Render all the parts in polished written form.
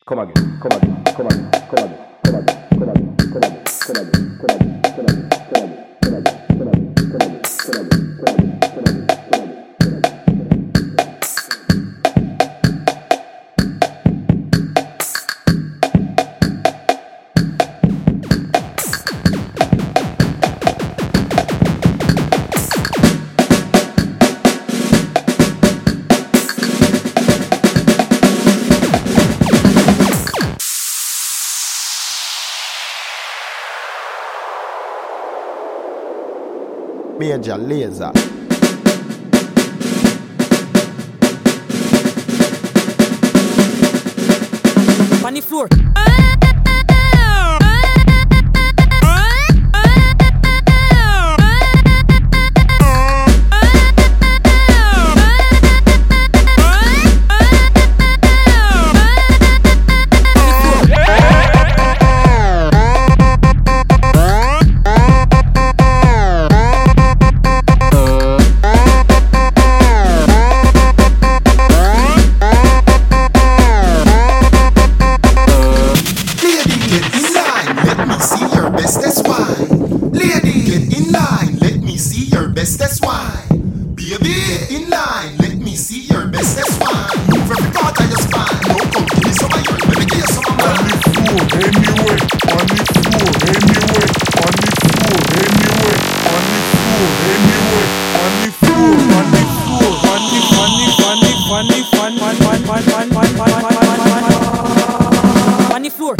Come again, come again, come again, come again, come again, come again, come again, come again, come again, come again, come again, come again, come again, come again, come again, come again, come again, come again. Major Lazer. On the floor. That's why, baby, get in line. Let me see your best. That's why. Move every part of your spine. No, come give me some of yours. Let me give you some of mine. On the floor, anyway. On the floor, anyway. On the floor, anyway. On the floor, anyway. On the floor, on the floor, on the floor.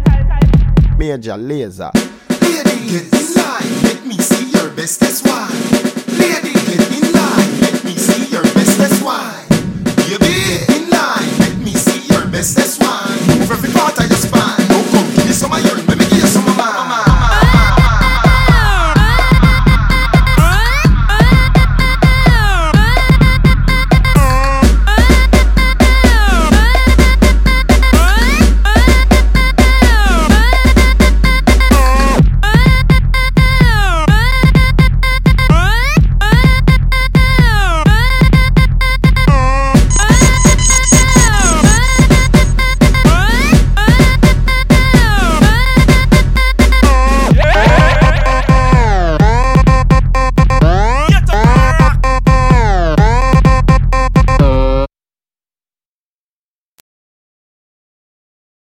Major Lazer. Lady, get in line. Let me see your best. That's why.